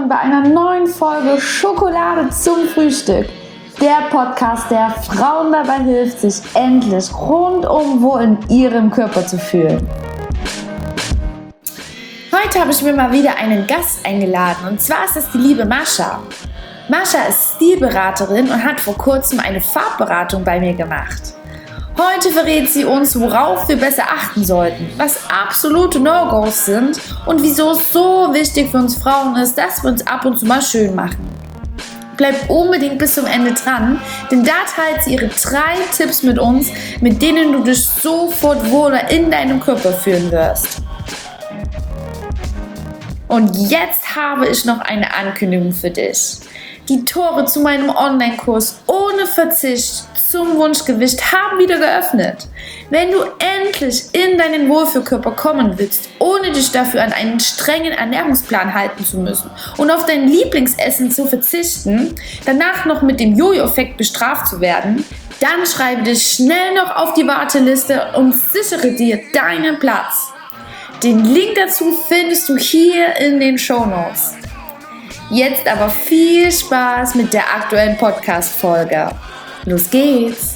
bei einer neuen Folge Schokolade zum Frühstück. Der Podcast, der Frauen dabei hilft, sich endlich rundum wohl in ihrem Körper zu fühlen. Heute habe ich mir mal wieder einen Gast eingeladen und zwar ist es die liebe Mascha. Mascha ist Stilberaterin und hat vor kurzem eine Farbberatung bei mir gemacht. Heute verrät sie uns, worauf wir besser achten sollten, was absolute No-Gos sind und wieso es so wichtig für uns Frauen ist, dass wir uns ab und zu mal schön machen. Bleib unbedingt bis zum Ende dran, denn da teilt sie ihre 3 Tipps mit uns, mit denen du dich sofort wohler in deinem Körper fühlen wirst. Und jetzt habe ich noch eine Ankündigung für dich. Die Tore zu meinem Online-Kurs ohne Verzicht zum Wunschgewicht haben wieder geöffnet. Wenn du endlich in deinen Wohlfühlkörper kommen willst, ohne dich dafür an einen strengen Ernährungsplan halten zu müssen und auf dein Lieblingsessen zu verzichten, danach noch mit dem Jojo-Effekt bestraft zu werden, dann schreibe dich schnell noch auf die Warteliste und sichere dir deinen Platz. Den Link dazu findest du hier in den Shownotes. Jetzt aber viel Spaß mit der aktuellen Podcast-Folge. Los geht's!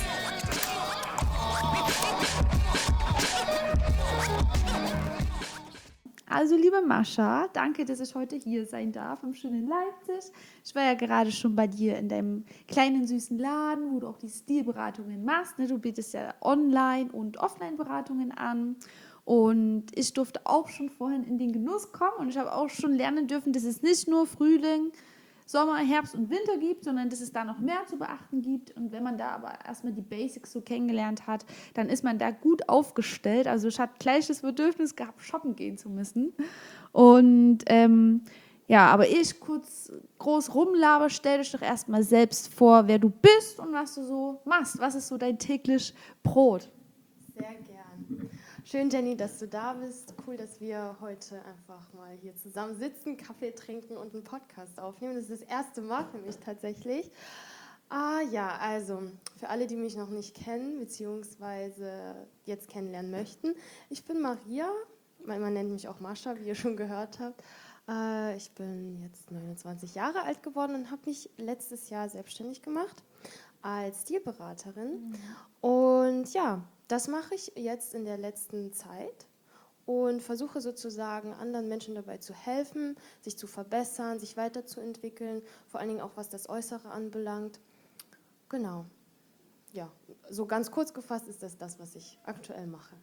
Also liebe Mascha, danke, dass ich heute hier sein darf im schönen Leipzig. Ich war ja gerade schon bei dir in deinem kleinen süßen Laden, wo du auch die Stilberatungen machst. Du bietest ja Online- und Offline-Beratungen an. Und ich durfte auch schon vorhin in den Genuss kommen und ich habe auch schon lernen dürfen, dass es nicht nur Frühling, Sommer, Herbst und Winter gibt, sondern dass es da noch mehr zu beachten gibt. Und wenn man da aber erstmal die Basics so kennengelernt hat, dann ist man da gut aufgestellt. Also ich hatte gleich das Bedürfnis gehabt, shoppen gehen zu müssen. Und aber ich kurz groß rumlaber, stell dich doch erstmal selbst vor, wer du bist und was du so machst. Was ist so dein täglich Brot? Sehr gern. Schön, Jenny, dass du da bist. Cool, dass wir heute einfach mal hier zusammen sitzen, Kaffee trinken und einen Podcast aufnehmen. Das ist das erste Mal für mich tatsächlich. Also für alle, die mich noch nicht kennen, beziehungsweise jetzt kennenlernen möchten. Ich bin Maria, man nennt mich auch Mascha, wie ihr schon gehört habt. Ich bin jetzt 29 Jahre alt geworden und habe mich letztes Jahr selbstständig gemacht als Stilberaterin. Und ja, das mache ich jetzt in der letzten Zeit und versuche sozusagen anderen Menschen dabei zu helfen, sich zu verbessern, sich weiterzuentwickeln, vor allen Dingen auch was das Äußere anbelangt. Genau, ja, so ganz kurz gefasst ist das, was ich aktuell mache.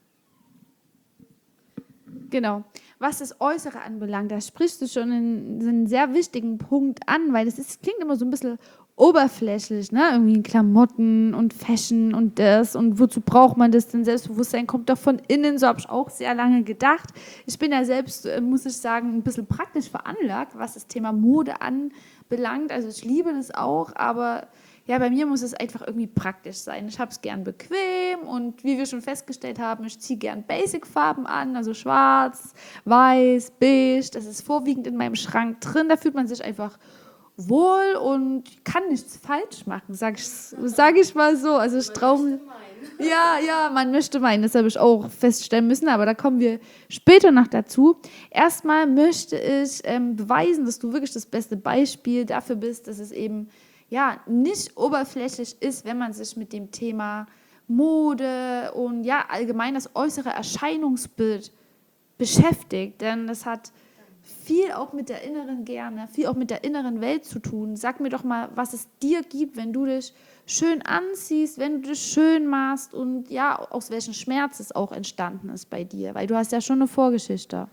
Genau. Was das Äußere anbelangt, da sprichst du schon einen sehr wichtigen Punkt an, weil klingt immer so ein bisschen oberflächlich, ne? Irgendwie Klamotten und Fashion und das und wozu braucht man das denn? Selbstbewusstsein kommt doch von innen, so habe ich auch sehr lange gedacht. Ich bin ja selbst, muss ich sagen, ein bisschen praktisch veranlagt, was das Thema Mode anbelangt. Also ich liebe das auch, aber ja, bei mir muss es einfach irgendwie praktisch sein. Ich habe es gern bequem und wie wir schon festgestellt haben, ich ziehe gern Basic-Farben an, also schwarz, weiß, beige. Das ist vorwiegend in meinem Schrank drin. Da fühlt man sich einfach wohl und kann nichts falsch machen, sag ich mal so. Also ich traue ja, man möchte meinen, das habe ich auch feststellen müssen, aber da kommen wir später noch dazu. Erstmal möchte ich beweisen, dass du wirklich das beste Beispiel dafür bist, dass es eben nicht oberflächlich ist, wenn man sich mit dem Thema Mode und allgemein das äußere Erscheinungsbild beschäftigt, denn das hat viel auch mit der inneren Welt zu tun. Sag mir doch mal, was es dir gibt, wenn du dich schön anziehst, wenn du dich schön machst und aus welchem Schmerz es auch entstanden ist bei dir, weil du hast ja schon eine Vorgeschichte.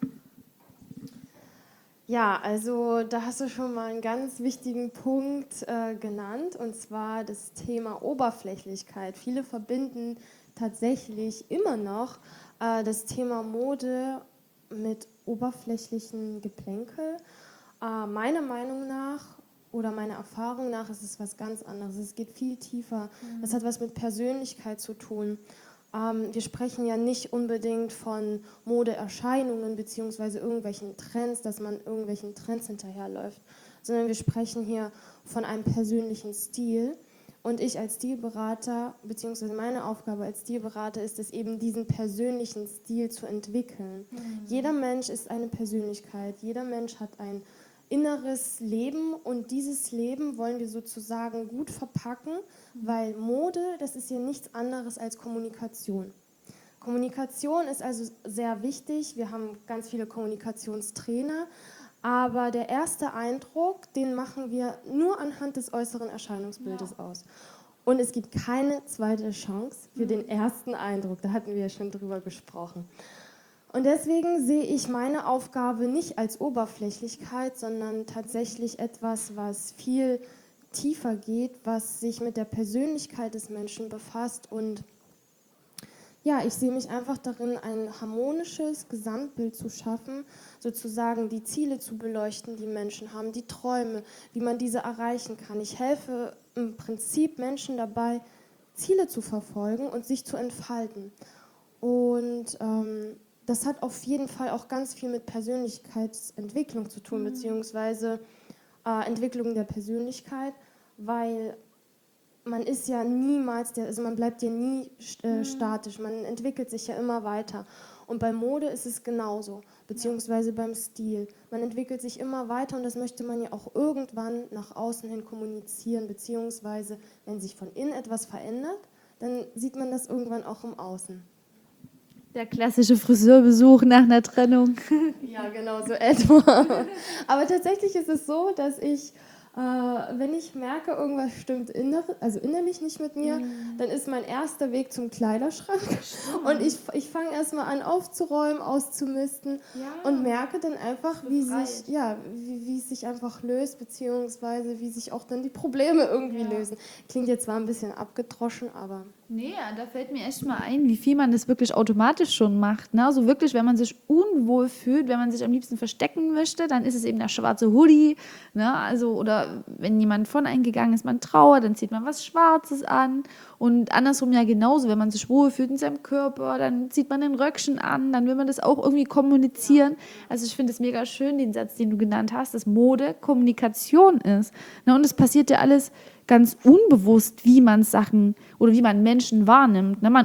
Ja, also da hast du schon mal einen ganz wichtigen Punkt genannt, und zwar das Thema Oberflächlichkeit. Viele verbinden tatsächlich immer noch das Thema Mode mit oberflächlichen Geplänkel. Meiner Meinung nach oder meiner Erfahrung nach ist es was ganz anderes. Es geht viel tiefer. Das hat was mit Persönlichkeit zu tun. Wir sprechen ja nicht unbedingt von Modeerscheinungen bzw. irgendwelchen Trends, dass man irgendwelchen Trends hinterherläuft, sondern wir sprechen hier von einem persönlichen Stil. Und ich als Stilberater, beziehungsweise meine Aufgabe als Stilberater ist es eben, diesen persönlichen Stil zu entwickeln. Jeder Mensch ist eine Persönlichkeit, jeder Mensch hat ein inneres Leben und dieses Leben wollen wir sozusagen gut verpacken, weil Mode, das ist ja nichts anderes als Kommunikation. Kommunikation ist also sehr wichtig. Wir haben ganz viele Kommunikationstrainer, aber der erste Eindruck, den machen wir nur anhand des äußeren Erscheinungsbildes aus. Und es gibt keine zweite Chance für den ersten Eindruck. Da hatten wir ja schon drüber gesprochen. Und deswegen sehe ich meine Aufgabe nicht als Oberflächlichkeit, sondern tatsächlich etwas, was viel tiefer geht, was sich mit der Persönlichkeit des Menschen befasst. Und ja, ich sehe mich einfach darin, ein harmonisches Gesamtbild zu schaffen, sozusagen die Ziele zu beleuchten, die Menschen haben, die Träume, wie man diese erreichen kann. Ich helfe im Prinzip Menschen dabei, Ziele zu verfolgen und sich zu entfalten. Und das hat auf jeden Fall auch ganz viel mit Persönlichkeitsentwicklung zu tun, beziehungsweise Entwicklung der Persönlichkeit, weil man ist ja niemals, also man bleibt ja nie statisch, man entwickelt sich ja immer weiter. Und bei Mode ist es genauso, beziehungsweise beim Stil. Man entwickelt sich immer weiter und das möchte man ja auch irgendwann nach außen hin kommunizieren, beziehungsweise wenn sich von innen etwas verändert, dann sieht man das irgendwann auch im Außen. Der klassische Friseurbesuch nach einer Trennung. Ja, genau, so etwa. Aber tatsächlich ist es so, dass ich, wenn ich merke, irgendwas stimmt innerlich nicht mit mir, dann ist mein erster Weg zum Kleiderschrank. Und ich fange erstmal an aufzuräumen, auszumisten und merke dann einfach, wie es sich einfach löst, beziehungsweise wie sich auch dann die Probleme irgendwie lösen. Klingt jetzt zwar ein bisschen abgedroschen, aber... Nee, da fällt mir echt mal ein, wie viel man das wirklich automatisch schon macht. Ne? Also wirklich, wenn man sich unwohl fühlt, wenn man sich am liebsten verstecken möchte, dann ist es eben der schwarze Hoodie. Ne? Also, oder wenn jemand von einem gegangen ist, man trauert, dann zieht man was Schwarzes an. Und andersrum ja genauso, wenn man sich wohl fühlt in seinem Körper, dann zieht man ein Röckchen an, dann will man das auch irgendwie kommunizieren. Also ich finde es mega schön, den Satz, den du genannt hast, dass Mode Kommunikation ist. Ne? Und es passiert ja alles ganz unbewusst, wie man Sachen oder wie man Menschen wahrnimmt. Man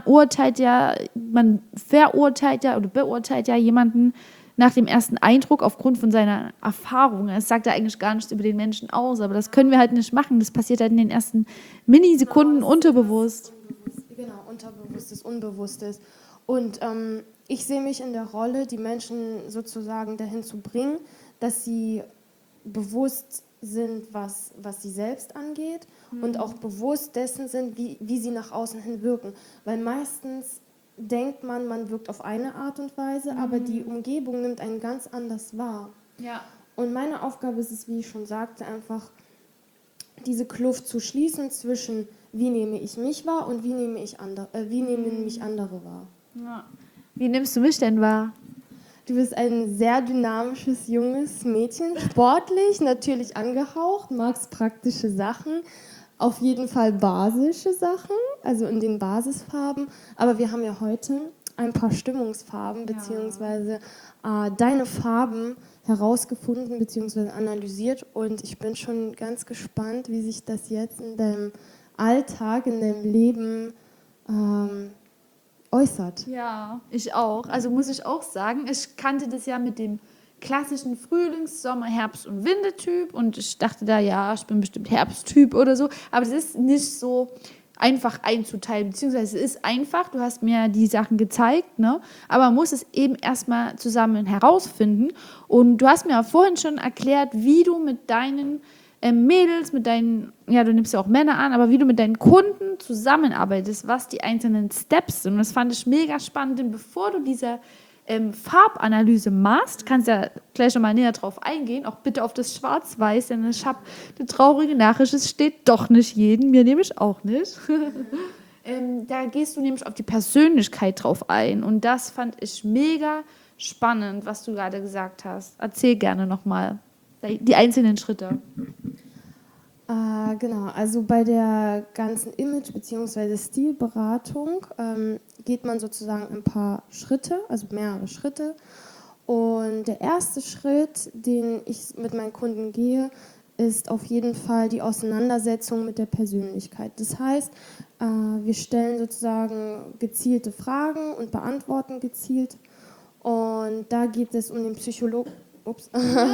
verurteilt ja oder beurteilt ja jemanden nach dem ersten Eindruck aufgrund von seiner Erfahrung. Es sagt ja eigentlich gar nichts über den Menschen aus, aber das können wir halt nicht machen. Das passiert halt in den ersten Millisekunden unterbewusst. Genau, Unterbewusstes, Unbewusstes. Und ich sehe mich in der Rolle, die Menschen sozusagen dahin zu bringen, dass sie bewusst sind, was sie selbst angeht und auch bewusst dessen sind, wie sie nach außen hin wirken. Weil meistens denkt man wirkt auf eine Art und Weise, aber die Umgebung nimmt einen ganz anders wahr. Ja. Und meine Aufgabe ist es, wie ich schon sagte, einfach diese Kluft zu schließen zwischen, wie nehme ich mich wahr und wie nehmen mich andere wahr. Ja. Wie nimmst du mich denn wahr? Du bist ein sehr dynamisches, junges Mädchen, sportlich, natürlich angehaucht, magst praktische Sachen, auf jeden Fall basische Sachen, also in den Basisfarben. Aber wir haben ja heute ein paar Stimmungsfarben, beziehungsweise deine Farben herausgefunden, beziehungsweise analysiert. Und ich bin schon ganz gespannt, wie sich das jetzt in deinem Alltag, in deinem Leben äußert. Ja, ich auch. Also muss ich auch sagen, ich kannte das ja mit dem klassischen Frühlings-, Sommer-, Herbst- und Wintertyp und ich dachte da, ja, ich bin bestimmt Herbsttyp oder so, aber das ist nicht so einfach einzuteilen, beziehungsweise es ist einfach, du hast mir die Sachen gezeigt, ne? Aber man muss es eben erstmal zusammen herausfinden und du hast mir ja vorhin schon erklärt, wie du mit deinen Mädels, du nimmst ja auch Männer an, aber wie du mit deinen Kunden zusammenarbeitest, was die einzelnen Steps sind. Und das fand ich mega spannend, denn bevor du diese Farbanalyse machst, kannst du ja gleich nochmal näher drauf eingehen, auch bitte auf das Schwarz-Weiß, denn ich habe eine traurige Nachricht, es steht doch nicht jeden, mir nämlich auch nicht. Da gehst du nämlich auf die Persönlichkeit drauf ein und das fand ich mega spannend, was du gerade gesagt hast. Erzähl gerne nochmal die einzelnen Schritte. Genau, also bei der ganzen Image- bzw. Stilberatung geht man sozusagen ein paar Schritte, also mehrere Schritte. Und der erste Schritt, den ich mit meinen Kunden gehe, ist auf jeden Fall die Auseinandersetzung mit der Persönlichkeit. Das heißt, wir stellen sozusagen gezielte Fragen und beantworten gezielt. Und da geht es um den Ups.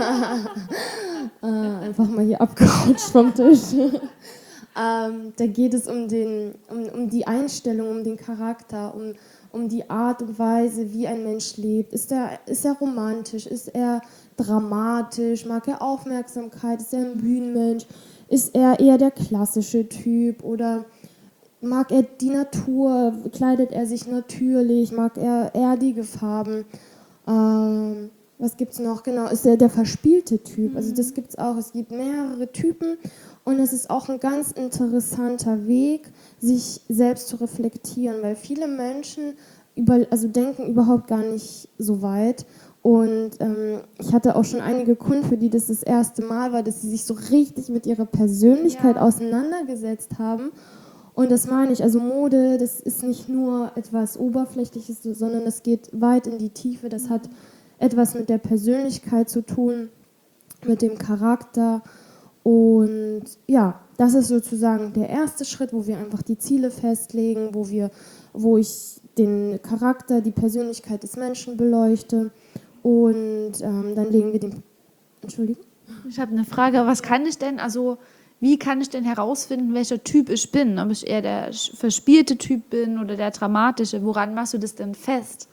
Einfach mal hier abgerutscht vom Tisch. Da geht es um die Einstellung, um den Charakter, um die Art und Weise, wie ein Mensch lebt. Ist er romantisch? Ist er dramatisch? Mag er Aufmerksamkeit? Ist er ein Bühnenmensch? Ist er eher der klassische Typ? Oder mag er die Natur? Kleidet er sich natürlich? Mag er erdige Farben? Was gibt es noch? Genau, ist er der verspielte Typ? Also das gibt es auch. Es gibt mehrere Typen und es ist auch ein ganz interessanter Weg, sich selbst zu reflektieren, weil viele Menschen denken überhaupt gar nicht so weit. Und ich hatte auch schon einige Kunden, für die das erste Mal war, dass sie sich so richtig mit ihrer Persönlichkeit auseinandergesetzt haben. Und das meine ich, also Mode, das ist nicht nur etwas Oberflächliches, sondern das geht weit in die Tiefe. Das hat etwas mit der Persönlichkeit zu tun, mit dem Charakter. Und ja, das ist sozusagen der erste Schritt, wo wir einfach die Ziele festlegen, wo ich den Charakter, die Persönlichkeit des Menschen beleuchte. Und dann legen wir den... Entschuldigung? Ich habe eine Frage, wie kann ich denn herausfinden, welcher Typ ich bin? Ob ich eher der verspielte Typ bin oder der dramatische? Woran machst du das denn fest?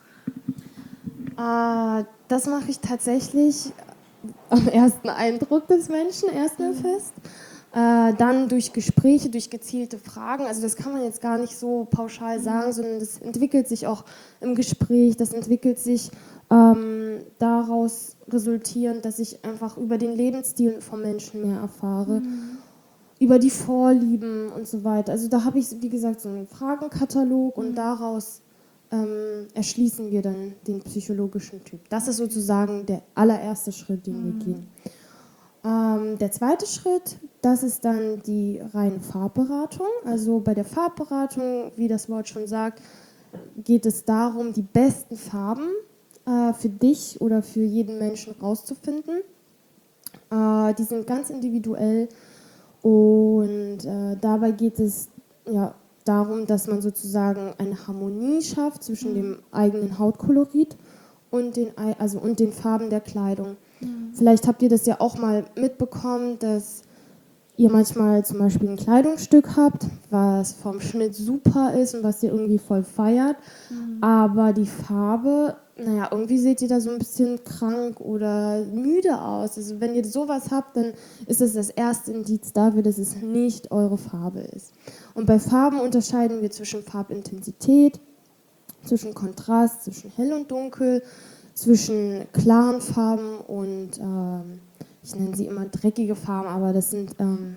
Das mache ich tatsächlich am ersten Eindruck des Menschen erstmal fest. Dann durch Gespräche, durch gezielte Fragen. Also das kann man jetzt gar nicht so pauschal sagen, sondern das entwickelt sich auch im Gespräch. Das entwickelt sich daraus resultierend, dass ich einfach über den Lebensstil vom Menschen mehr erfahre. Über die Vorlieben und so weiter. Also da habe ich, wie gesagt, so einen Fragenkatalog und daraus erschließen wir dann den psychologischen Typ. Das ist sozusagen der allererste Schritt, den wir gehen. Der zweite Schritt, das ist dann die reine Farbberatung. Also bei der Farbberatung, wie das Wort schon sagt, geht es darum, die besten Farben für dich oder für jeden Menschen rauszufinden. Die sind ganz individuell. Und dabei geht es darum, dass man sozusagen eine Harmonie schafft zwischen dem eigenen Hautkolorit und den Farben der Kleidung. Vielleicht habt ihr das ja auch mal mitbekommen, dass ihr manchmal zum Beispiel ein Kleidungsstück habt, was vom Schnitt super ist und was ihr irgendwie voll feiert, aber die Farbe, irgendwie seht ihr da so ein bisschen krank oder müde aus. Also wenn ihr sowas habt, dann ist das erste Indiz dafür, dass es nicht eure Farbe ist. Und bei Farben unterscheiden wir zwischen Farbintensität, zwischen Kontrast, zwischen hell und dunkel, zwischen klaren Farben und ich nenne sie immer dreckige Farben, aber das sind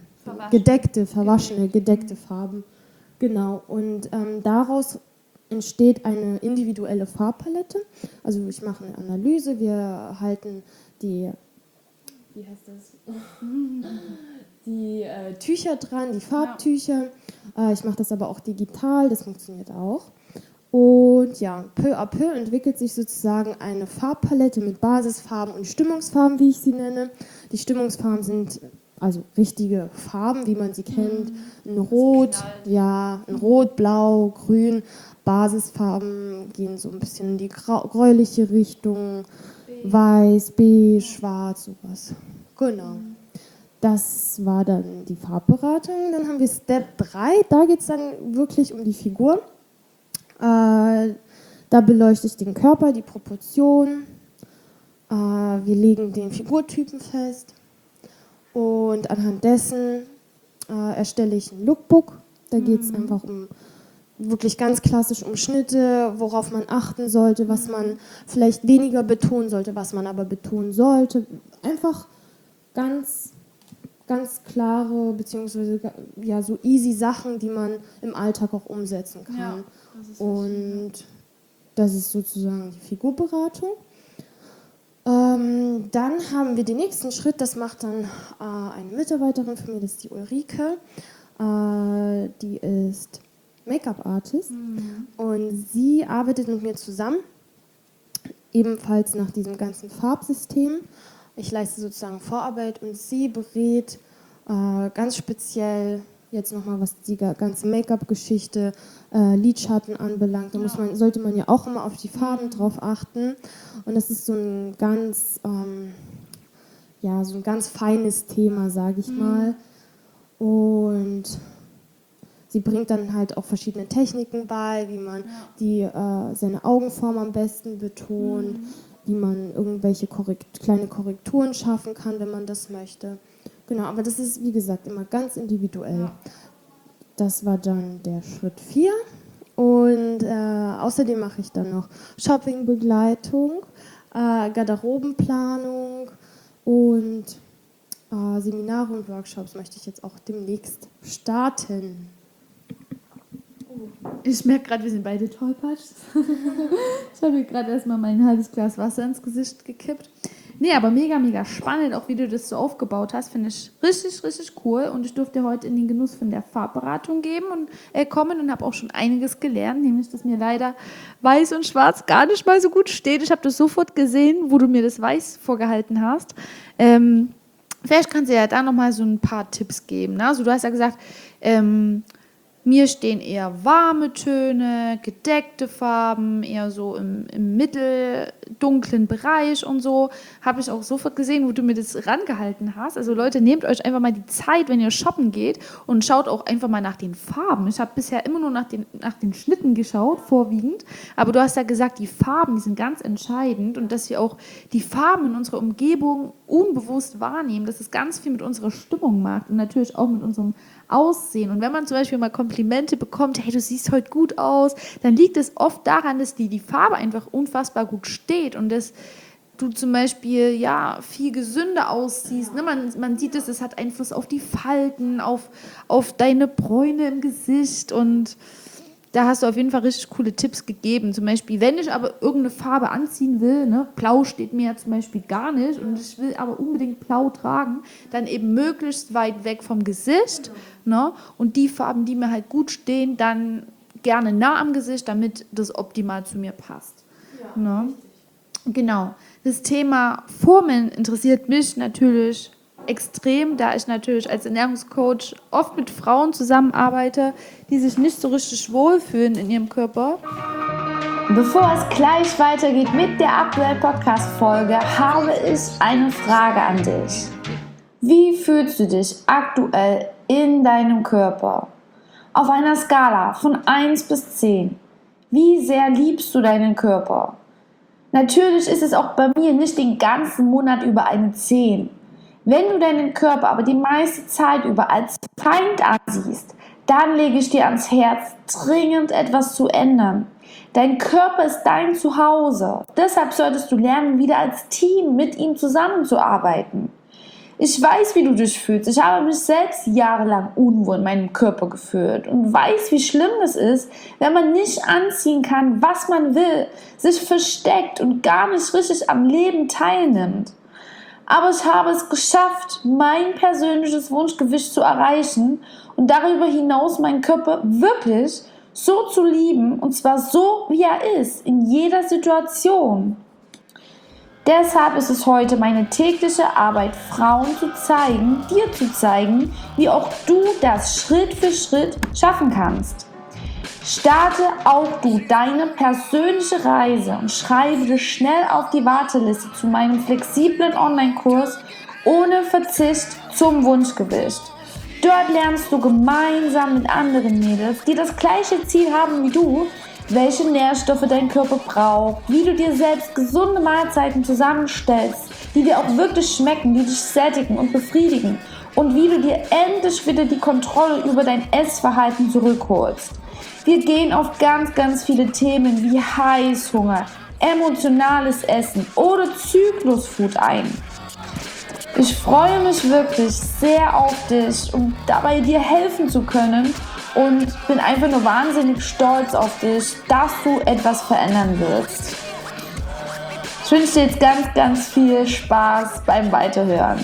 gedeckte Farben. Genau, und daraus entsteht eine individuelle Farbpalette. Also ich mache eine Analyse, wir halten die Tücher dran, die Farbtücher. Ich mache das aber auch digital, das funktioniert auch. Und ja, peu à peu entwickelt sich sozusagen eine Farbpalette mit Basisfarben und Stimmungsfarben, wie ich sie nenne. Die Stimmungsfarben sind also richtige Farben, wie man sie kennt. Ein Rot, Blau, Grün. Basisfarben gehen so ein bisschen in die gräuliche Richtung. Weiß, beige, schwarz, sowas. Genau. Das war dann die Farbberatung. Dann haben wir Step 3. Da geht es dann wirklich um die Figur. Da beleuchte ich den Körper, die Proportion. Wir legen den Figurtypen fest. Und anhand dessen erstelle ich ein Lookbook. Da geht es einfach wirklich ganz klassisch um Schnitte, worauf man achten sollte, was man vielleicht weniger betonen sollte, was man aber betonen sollte. Einfach ganz klare, beziehungsweise so easy Sachen, die man im Alltag auch umsetzen kann. Ja, und das ist sozusagen die Figurberatung. Dann haben wir den nächsten Schritt, das macht dann eine Mitarbeiterin von mir, das ist die Ulrike. Die ist Make-up-Artist und sie arbeitet mit mir zusammen, ebenfalls nach diesem ganzen Farbsystem. Ich leiste sozusagen Vorarbeit und sie berät ganz speziell jetzt nochmal, was die ganze Make-up-Geschichte, Lidschatten anbelangt. Da sollte man ja auch immer auf die Farben drauf achten. Und das ist so ein ganz ja, so ein ganz feines Thema, sage ich mal. Und sie bringt dann halt auch verschiedene Techniken bei, wie man seine Augenform am besten betont, wie man irgendwelche kleine Korrekturen schaffen kann, wenn man das möchte. Genau, aber das ist, wie gesagt, immer ganz individuell. Ja. Das war dann der Schritt 4. Und außerdem mache ich dann noch Shoppingbegleitung, Garderobenplanung und Seminare und Workshops möchte ich jetzt auch demnächst starten. Ich merke gerade, wir sind beide tollpatsch. Ich habe mir gerade erstmal mein halbes Glas Wasser ins Gesicht gekippt. Nee, aber mega, mega spannend, auch wie du das so aufgebaut hast, finde ich richtig, richtig cool. Und ich durfte heute in den Genuss von der Farbberatung kommen und habe auch schon einiges gelernt, nämlich, dass mir leider Weiß und Schwarz gar nicht mal so gut steht. Ich habe das sofort gesehen, wo du mir das Weiß vorgehalten hast. Vielleicht kannst du ja da nochmal so ein paar Tipps geben. Ne? Also du hast ja gesagt, mir stehen eher warme Töne, gedeckte Farben, eher so im mitteldunklen Bereich und so. Habe ich auch sofort gesehen, wo du mir das rangehalten hast. Also Leute, nehmt euch einfach mal die Zeit, wenn ihr shoppen geht und schaut auch einfach mal nach den Farben. Ich habe bisher immer nur nach den Schnitten geschaut, vorwiegend. Aber du hast ja gesagt, die Farben, die sind ganz entscheidend und dass wir auch die Farben in unserer Umgebung unbewusst wahrnehmen, dass es ganz viel mit unserer Stimmung macht und natürlich auch mit unserem Aussehen. Und wenn man zum Beispiel mal Komplimente bekommt, hey, du siehst heute gut aus, dann liegt es oft daran, dass die Farbe einfach unfassbar gut steht und dass du zum Beispiel viel gesünder aussiehst. Ne? Man sieht es hat Einfluss auf die Falten, auf deine Bräune im Gesicht und da hast du auf jeden Fall richtig coole Tipps gegeben. Zum Beispiel, wenn ich aber irgendeine Farbe anziehen will, ne, Blau steht mir ja zum Beispiel gar nicht und ich will aber unbedingt Blau tragen, dann eben möglichst weit weg vom Gesicht. Ne, und die Farben, die mir halt gut stehen, dann gerne nah am Gesicht, damit das optimal zu mir passt. Ja, ne? Genau. Das Thema Formen interessiert mich natürlich extrem, da ich natürlich als Ernährungscoach oft mit Frauen zusammenarbeite, die sich nicht so richtig wohlfühlen in ihrem Körper. Bevor es gleich weitergeht mit der aktuellen Podcast-Folge, habe ich eine Frage an dich. Wie fühlst du dich aktuell in deinem Körper? Auf einer Skala von 1 bis 10. Wie sehr liebst du deinen Körper? Natürlich ist es auch bei mir nicht den ganzen Monat über eine 10. Wenn du deinen Körper aber die meiste Zeit über als Feind ansiehst, dann lege ich dir ans Herz, dringend etwas zu ändern. Dein Körper ist dein Zuhause. Deshalb solltest du lernen, wieder als Team mit ihm zusammenzuarbeiten. Ich weiß, wie du dich fühlst. Ich habe mich selbst jahrelang unwohl in meinem Körper gefühlt und weiß, wie schlimm es ist, wenn man nicht anziehen kann, was man will, sich versteckt und gar nicht richtig am Leben teilnimmt. Aber ich habe es geschafft, mein persönliches Wunschgewicht zu erreichen und darüber hinaus meinen Körper wirklich so zu lieben, und zwar so, wie er ist, in jeder Situation. Deshalb ist es heute meine tägliche Arbeit, Frauen dir zu zeigen, wie auch du das Schritt für Schritt schaffen kannst. Starte auch du deine persönliche Reise und schreibe dich schnell auf die Warteliste zu meinem flexiblen Online-Kurs ohne Verzicht zum Wunschgewicht. Dort lernst du gemeinsam mit anderen Mädels, die das gleiche Ziel haben wie du, welche Nährstoffe dein Körper braucht, wie du dir selbst gesunde Mahlzeiten zusammenstellst, die dir auch wirklich schmecken, die dich sättigen und befriedigen und wie du dir endlich wieder die Kontrolle über dein Essverhalten zurückholst. Wir gehen auf ganz, ganz viele Themen wie Heißhunger, emotionales Essen oder Zyklusfood ein. Ich freue mich wirklich sehr auf dich, um dabei dir helfen zu können und bin einfach nur wahnsinnig stolz auf dich, dass du etwas verändern wirst. Ich wünsche dir jetzt ganz, ganz viel Spaß beim Weiterhören.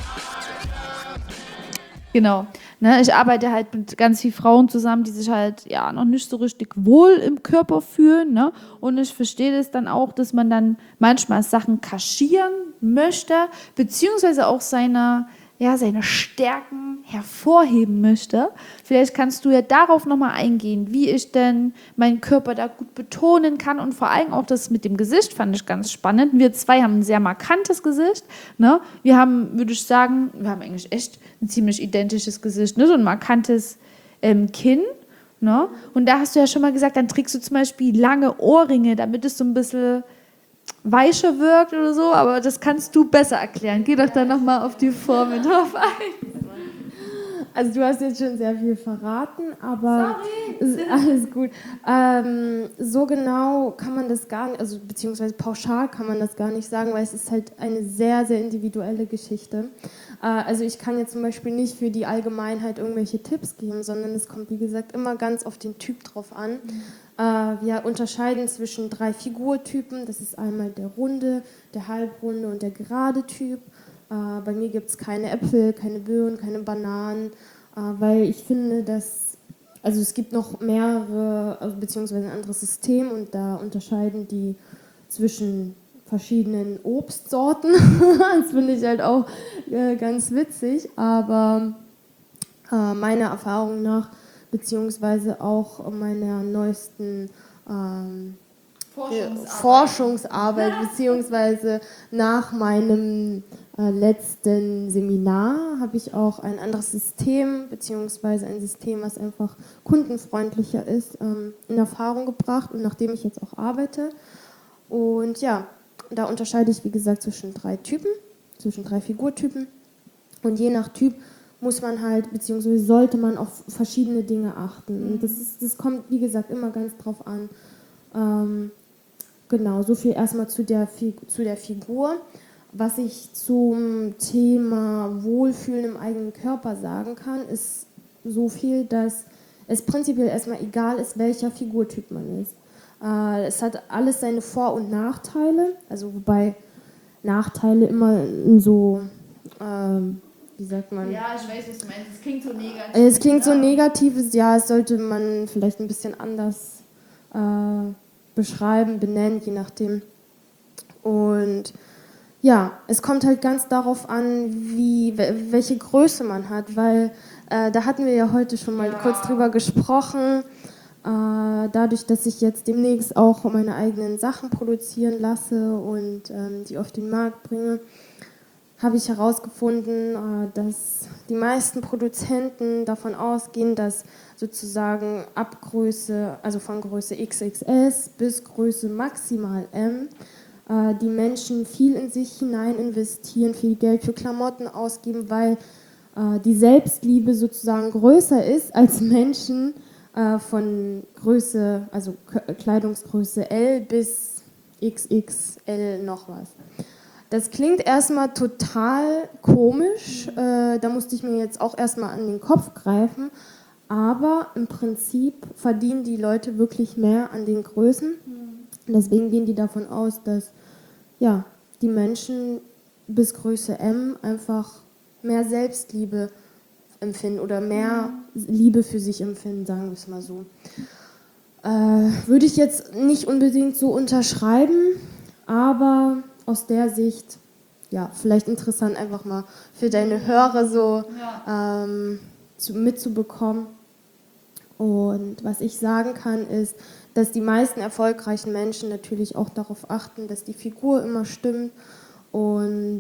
Genau. Ne, ich arbeite halt mit ganz vielen Frauen zusammen, die sich halt noch nicht so richtig wohl im Körper fühlen. Ne? Und ich verstehe das dann auch, dass man dann manchmal Sachen kaschieren möchte, beziehungsweise auch seine ja, seine Stärken hervorheben möchte. Vielleicht kannst du ja darauf nochmal eingehen, wie ich denn meinen Körper da gut betonen kann und vor allem auch das mit dem Gesicht fand ich ganz spannend. Wir zwei haben ein sehr markantes Gesicht. Ne? Wir haben, würde ich sagen, wir haben eigentlich echt ein ziemlich identisches Gesicht, ne? So ein markantes Kinn. Ne? Und da hast du ja schon mal gesagt, dann trägst du zum Beispiel lange Ohrringe, damit es so ein bisschen weicher wirkt oder so, aber das kannst du besser erklären. Geh doch da nochmal auf die Formel drauf ein. Also du hast jetzt schon sehr viel verraten, aber ist alles gut. So genau kann man das gar nicht, also beziehungsweise pauschal kann man das gar nicht sagen, weil es ist halt eine sehr, sehr individuelle Geschichte. Also ich kann jetzt zum Beispiel nicht für die Allgemeinheit irgendwelche Tipps geben, sondern es kommt, wie gesagt, immer ganz auf den Typ drauf an. Wir unterscheiden zwischen 3 Figurtypen. Das ist einmal der runde, der halbrunde und der gerade Typ. Bei mir gibt es keine Äpfel, keine Birnen, keine Bananen, weil ich finde, dass, also es gibt noch mehrere, also beziehungsweise ein anderes System und da unterscheiden die zwischen verschiedenen Obstsorten. Das finde ich halt auch ganz witzig, aber meiner Erfahrung nach, beziehungsweise auch meiner neuesten Forschungsarbeit, beziehungsweise nach meinem letzten Seminar habe ich auch ein anderes System, beziehungsweise ein System, was einfach kundenfreundlicher ist, in Erfahrung gebracht und nach dem ich jetzt auch arbeite. Und ja, da unterscheide ich, wie gesagt, zwischen 3 Typen, zwischen 3 Figurtypen. Und je nach Typ muss man halt, beziehungsweise sollte man auf verschiedene Dinge achten. Und das kommt, wie gesagt, immer ganz drauf an. Genau, so viel erstmal zu der Figur. Was ich zum Thema Wohlfühlen im eigenen Körper sagen kann, ist so viel, dass es prinzipiell erstmal egal ist, welcher Figurtyp man ist. Es hat alles seine Vor- und Nachteile, also wobei Nachteile immer so, wie sagt man? Ja, ich weiß, was du meinst. Es klingt so negativ. Es klingt so negatives, ja, es sollte man vielleicht ein bisschen anders beschreiben, benennen, je nachdem. Und ja, es kommt halt ganz darauf an, welche Größe man hat, weil da hatten wir ja heute schon mal kurz drüber gesprochen. Dadurch, dass ich jetzt demnächst auch meine eigenen Sachen produzieren lasse und die auf den Markt bringe, habe ich herausgefunden, dass die meisten Produzenten davon ausgehen, dass sozusagen ab Größe, also von Größe XXS bis Größe maximal M, die Menschen viel in sich hinein investieren, viel Geld für Klamotten ausgeben, weil die Selbstliebe sozusagen größer ist als Menschen von Größe, also Kleidungsgröße L bis XXL noch was. Das klingt erstmal total komisch, da musste ich mir jetzt auch erstmal an den Kopf greifen, aber im Prinzip verdienen die Leute wirklich mehr an den Größen. Deswegen gehen die davon aus, dass ja, die Menschen bis Größe M einfach mehr Selbstliebe empfinden oder mehr Liebe für sich empfinden, sagen wir es mal so. Würde ich jetzt nicht unbedingt so unterschreiben, aber aus der Sicht, ja, vielleicht interessant einfach mal für deine Hörer so mitzubekommen. Und was ich sagen kann, ist, dass die meisten erfolgreichen Menschen natürlich auch darauf achten, dass die Figur immer stimmt. Und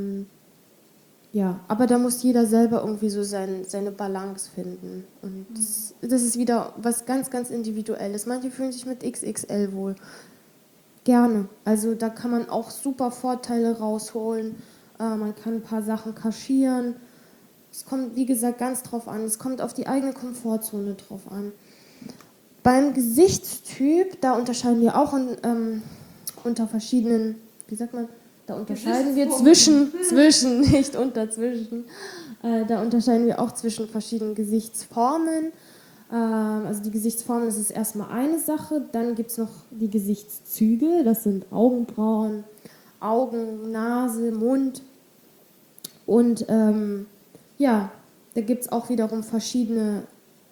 ja, aber da muss jeder selber irgendwie so seine Balance finden. Und das ist wieder was ganz, ganz Individuelles. Manche fühlen sich mit XXL wohl. Gerne. Also da kann man auch super Vorteile rausholen. Man kann ein paar Sachen kaschieren. Es kommt, wie gesagt, ganz drauf an. Es kommt auf die eigene Komfortzone drauf an. Beim Gesichtstyp, da unterscheiden wir auch unter verschiedenen, wie sagt man, da unterscheiden wir nicht zwischen. Da unterscheiden wir auch zwischen verschiedenen Gesichtsformen. Also die Gesichtsformen, das ist erstmal eine Sache. Dann gibt es noch die Gesichtszüge, das sind Augenbrauen, Augen, Nase, Mund. Und ja, da gibt es auch wiederum verschiedene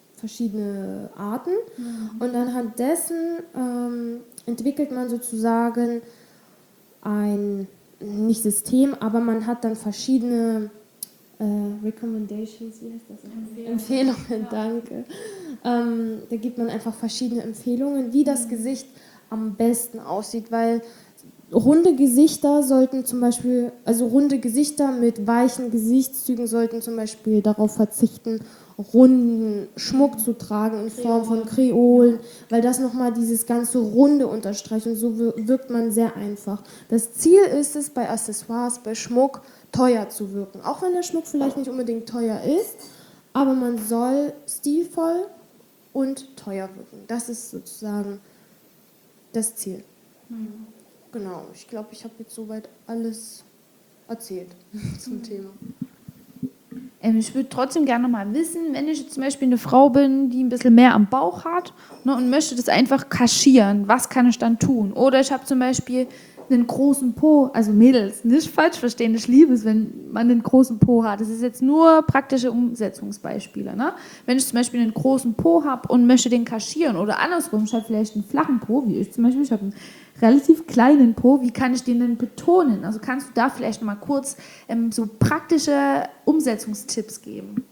Arten. Und anhand dessen entwickelt man sozusagen ein, nicht System, aber man hat dann verschiedene Recommendations, wie heißt das? Empfehlungen, danke. Da gibt man einfach verschiedene Empfehlungen, wie das Gesicht am besten aussieht, weil runde Gesichter sollten zum Beispiel, also runde Gesichter mit weichen Gesichtszügen sollten zum Beispiel darauf verzichten, runden Schmuck zu tragen in Form von Kreolen, weil das nochmal dieses ganze Runde unterstreicht und so wirkt man sehr einfach. Das Ziel ist es, bei Accessoires, bei Schmuck teuer zu wirken, auch wenn der Schmuck vielleicht nicht unbedingt teuer ist, aber man soll stilvoll und teuer wirken. Das ist sozusagen das Ziel. Genau, ich glaube, ich habe jetzt soweit alles erzählt zum Thema. Ich würde trotzdem gerne noch mal wissen, wenn ich jetzt zum Beispiel eine Frau bin, die ein bisschen mehr am Bauch hat, ne, und möchte das einfach kaschieren, was kann ich dann tun? Oder ich habe zum Beispiel einen großen Po, also Mädels, nicht falsch verstehen, ich liebe es, wenn man einen großen Po hat. Das ist jetzt nur praktische Umsetzungsbeispiele. Ne? Wenn ich zum Beispiel einen großen Po habe und möchte den kaschieren oder andersrum, ich habe vielleicht einen flachen Po, wie ich zum Beispiel, ich habe einen relativ kleinen Po, wie kann ich den denn betonen? Also kannst du da vielleicht noch mal kurz so praktische Umsetzungstipps geben?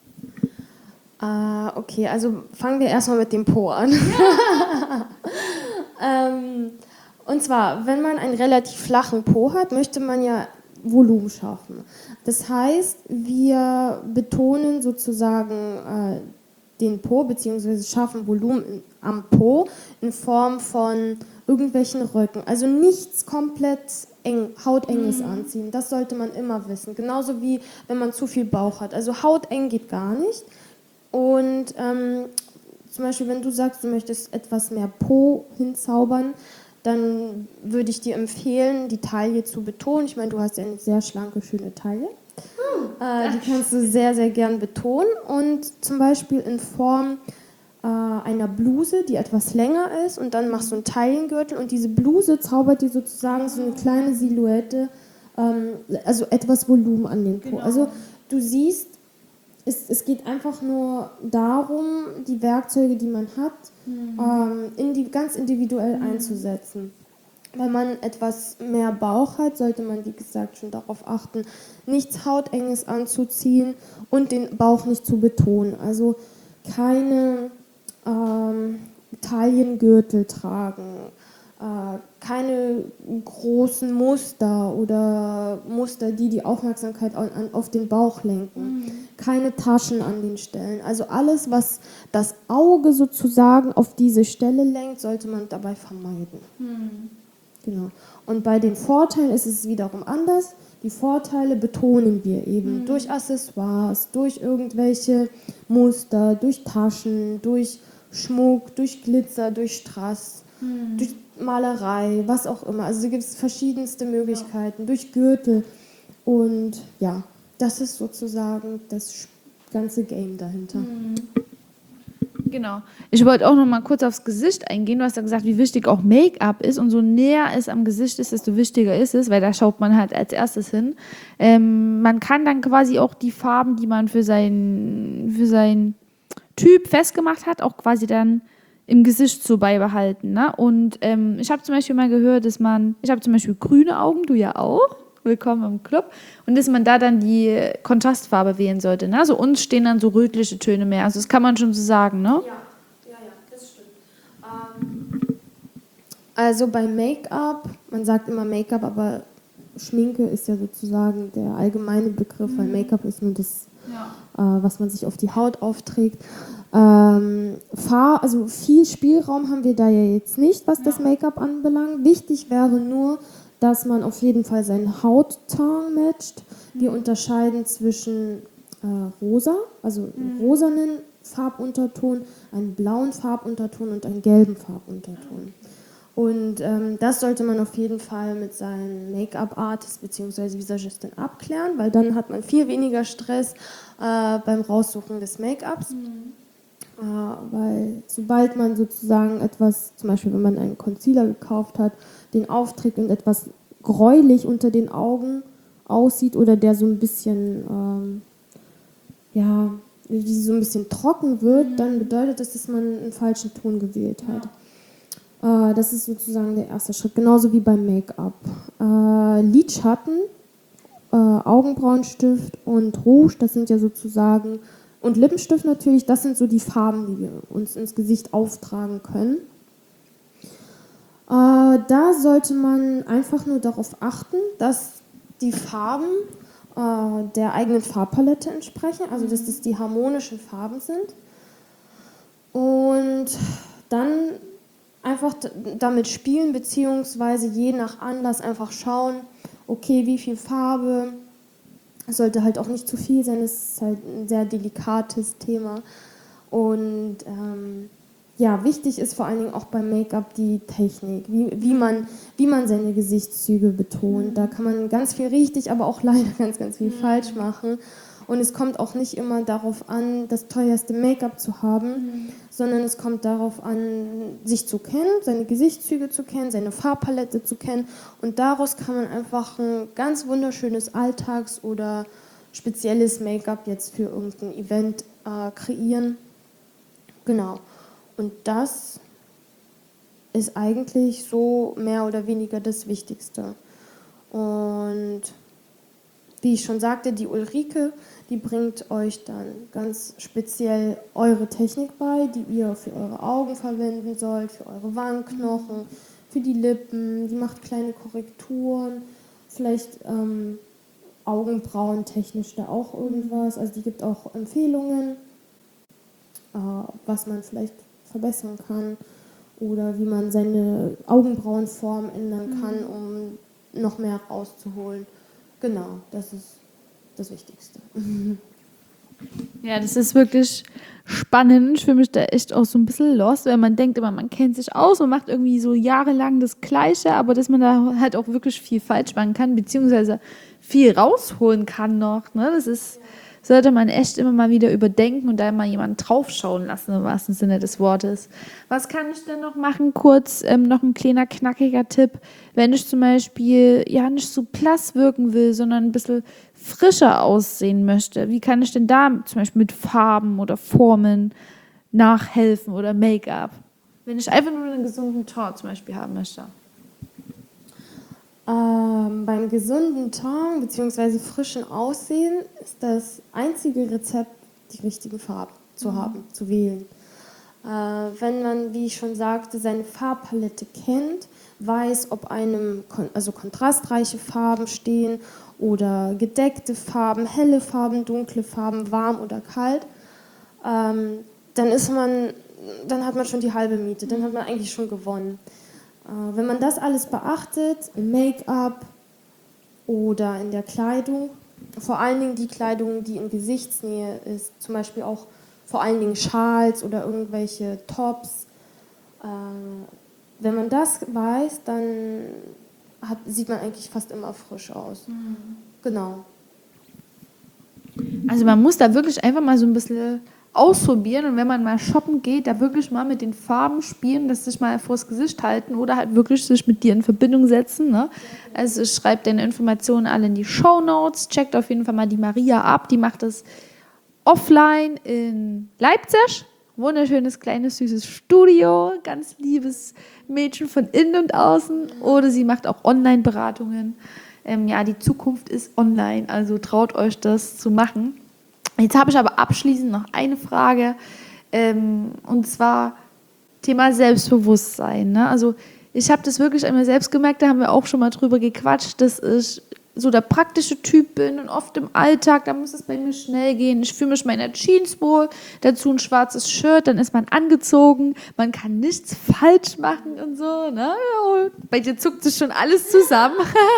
Okay, also fangen wir erstmal mit dem Po an. Und zwar, wenn man einen relativ flachen Po hat, möchte man ja Volumen schaffen. Das heißt, wir betonen sozusagen den Po, beziehungsweise schaffen Volumen am Po in Form von irgendwelchen Röcken. Also nichts komplett hautenges anziehen. Das sollte man immer wissen. Genauso wie wenn man zu viel Bauch hat. Also hauteng geht gar nicht. Und zum Beispiel, wenn du sagst, du möchtest etwas mehr Po hinzaubern, dann würde ich dir empfehlen, die Taille zu betonen. Ich meine, du hast ja eine sehr schlanke, schöne Taille. Die kannst du sehr, sehr gern betonen. Und zum Beispiel in Form einer Bluse, die etwas länger ist. Und dann machst du einen Taillengürtel. Und diese Bluse zaubert dir sozusagen so eine kleine Silhouette, also etwas Volumen an den Po. Genau. Also du siehst, es geht einfach nur darum, die Werkzeuge, die man hat, ganz individuell einzusetzen. Wenn man etwas mehr Bauch hat, sollte man, wie gesagt, schon darauf achten, nichts Hautenges anzuziehen und den Bauch nicht zu betonen. Also keine Taillengürtel tragen, keine großen Muster oder Muster, die die Aufmerksamkeit auf den Bauch lenken. Keine Taschen an den Stellen. Also alles, was das Auge sozusagen auf diese Stelle lenkt, sollte man dabei vermeiden. Genau. Und bei den Vorteilen ist es wiederum anders. Die Vorteile betonen wir eben durch Accessoires, durch irgendwelche Muster, durch Taschen, durch Schmuck, durch Glitzer, durch Strass, durch Malerei, was auch immer. Also gibt es verschiedenste Möglichkeiten, durch Gürtel. Und ja, das ist sozusagen das ganze Game dahinter. Genau. Ich wollte auch noch mal kurz aufs Gesicht eingehen. Du hast ja gesagt, wie wichtig auch Make-up ist. Und so näher es am Gesicht ist, desto wichtiger ist es, weil da schaut man halt als erstes hin. Man kann dann quasi auch die Farben, die man für sein Typ festgemacht hat, auch quasi dann im Gesicht so beibehalten. Ne? Und ich habe zum Beispiel mal gehört, ich habe zum Beispiel grüne Augen, du ja auch. Willkommen im Club. Und dass man da dann die Kontrastfarbe wählen sollte. Ne? Also uns stehen dann so rötliche Töne mehr. Also das kann man schon so sagen, ne? Ja, das stimmt. Also bei Make-up, man sagt immer Make-up, aber Schminke ist ja sozusagen der allgemeine Begriff, weil Make-up ist nur das, was man sich auf die Haut aufträgt. Also viel Spielraum haben wir da ja jetzt nicht, was das Make-up anbelangt. Wichtig wäre nur, dass man auf jeden Fall seinen Hautton matcht. Wir unterscheiden zwischen rosa, also einen rosanen Farbunterton, einen blauen Farbunterton und einen gelben Farbunterton. Und das sollte man auf jeden Fall mit seinem Make-up-Artist bzw. Visagistin abklären, weil dann hat man viel weniger Stress beim Raussuchen des Make-ups. Weil sobald man sozusagen etwas, zum Beispiel wenn man einen Concealer gekauft hat, den aufträgt und etwas gräulich unter den Augen aussieht oder der so ein bisschen, wie so ein bisschen trocken wird, dann bedeutet das, dass man einen falschen Ton gewählt hat. Das ist sozusagen der erste Schritt, genauso wie beim Make-up. Lidschatten Augenbrauenstift und Rouge, das sind ja sozusagen, und Lippenstift natürlich, das sind so die Farben, die wir uns ins Gesicht auftragen können. Da sollte man einfach nur darauf achten, dass die Farben der eigenen Farbpalette entsprechen, also dass das die harmonischen Farben sind. Und dann einfach damit spielen, beziehungsweise je nach Anlass einfach schauen, okay, wie viel Farbe, es sollte halt auch nicht zu viel sein, es ist halt ein sehr delikates Thema. Und ja, wichtig ist vor allen Dingen auch beim Make-up die Technik, wie man seine Gesichtszüge betont. Da kann man ganz viel richtig, aber auch leider ganz, ganz viel falsch machen. Und es kommt auch nicht immer darauf an, das teuerste Make-up zu haben, sondern es kommt darauf an, sich zu kennen, seine Gesichtszüge zu kennen, seine Farbpalette zu kennen. Und daraus kann man einfach ein ganz wunderschönes Alltags- oder spezielles Make-up jetzt für irgendein Event kreieren. Genau. Und das ist eigentlich so mehr oder weniger das Wichtigste. Und wie ich schon sagte, die Ulrike, die bringt euch dann ganz speziell eure Technik bei, die ihr für eure Augen verwenden sollt, für eure Wangenknochen, für die Lippen. Die macht kleine Korrekturen, vielleicht Augenbrauen technisch da auch irgendwas. Also die gibt auch Empfehlungen, was man vielleicht verbessern kann oder wie man seine Augenbrauenform ändern kann, um noch mehr rauszuholen. Genau, das ist das Wichtigste. Ja, das ist wirklich spannend. Ich fühle mich da echt auch so ein bisschen lost, weil man denkt immer, man kennt sich aus und macht irgendwie so jahrelang das Gleiche, aber dass man da halt auch wirklich viel falsch machen kann, beziehungsweise viel rausholen kann noch. Ne? Sollte man echt immer mal wieder überdenken und da mal jemanden draufschauen lassen, im wahrsten Sinne des Wortes. Was kann ich denn noch machen? Kurz noch ein kleiner, knackiger Tipp. Wenn ich zum Beispiel ja nicht so blass wirken will, sondern ein bisschen frischer aussehen möchte, wie kann ich denn da zum Beispiel mit Farben oder Formen nachhelfen oder Make-up? Wenn ich einfach nur einen gesunden Ton zum Beispiel haben möchte. Beim gesunden Ton bzw. frischen Aussehen ist das einzige Rezept, die richtigen Farben zu haben, zu wählen. Wenn man, wie ich schon sagte, seine Farbpalette kennt, weiß, ob einem kontrastreiche Farben stehen oder gedeckte Farben, helle Farben, dunkle Farben, warm oder kalt, dann hat man schon die halbe Miete, dann hat man eigentlich schon gewonnen. Wenn man das alles beachtet, im Make-up oder in der Kleidung, vor allen Dingen die Kleidung, die in Gesichtsnähe ist, zum Beispiel auch vor allen Dingen Schals oder irgendwelche Tops, wenn man das weiß, dann sieht man eigentlich fast immer frisch aus. Genau. Also man muss da wirklich einfach mal so ein bisschen ausprobieren und wenn man mal shoppen geht, da wirklich mal mit den Farben spielen, das sich mal vors Gesicht halten oder halt wirklich sich mit dir in Verbindung setzen. Ne? Also schreibt deine Informationen alle in die Shownotes, checkt auf jeden Fall mal die Maria ab, die macht das offline in Leipzig. Wunderschönes, kleines, süßes Studio, ganz liebes Mädchen von innen und außen. Oder sie macht auch Online-Beratungen. Ja, die Zukunft ist online, also traut euch das zu machen. Jetzt habe ich aber abschließend noch eine Frage, und zwar Thema Selbstbewusstsein. Ne? Also ich habe das wirklich einmal selbst gemerkt, da haben wir auch schon mal drüber gequatscht, dass ich so der praktische Typ bin und oft im Alltag, da muss es bei mir schnell gehen. Ich fühle mich in meiner Jeans wohl, dazu ein schwarzes Shirt, dann ist man angezogen, man kann nichts falsch machen und so. Ne? Bei dir zuckt sich schon alles zusammen.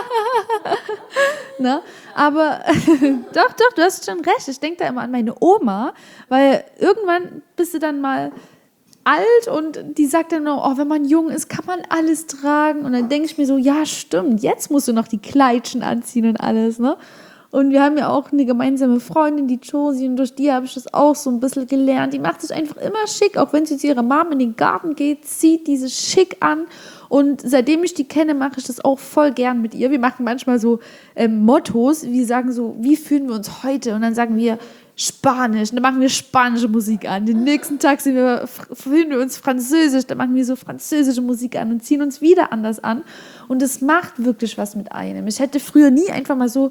Ne? Aber doch, du hast schon recht. Ich denke da immer an meine Oma, weil irgendwann bist du dann mal alt und die sagt dann noch, oh, wenn man jung ist, kann man alles tragen. Und dann denke ich mir so, ja, stimmt, jetzt musst du noch die Kleidchen anziehen und alles, ne? Und wir haben ja auch eine gemeinsame Freundin, die Josie, und durch die habe ich das auch so ein bisschen gelernt. Die macht sich einfach immer schick, auch wenn sie zu ihrer Mom in den Garten geht, zieht diese schick an. Und seitdem ich die kenne, mache ich das auch voll gern mit ihr. Wir machen manchmal so Mottos, wir sagen so, wie fühlen wir uns heute? Und dann sagen wir Spanisch, dann machen wir spanische Musik an. Den nächsten Tag fühlen wir uns französisch, dann machen wir so französische Musik an und ziehen uns wieder anders an. Und es macht wirklich was mit einem. Ich hätte früher nie einfach mal so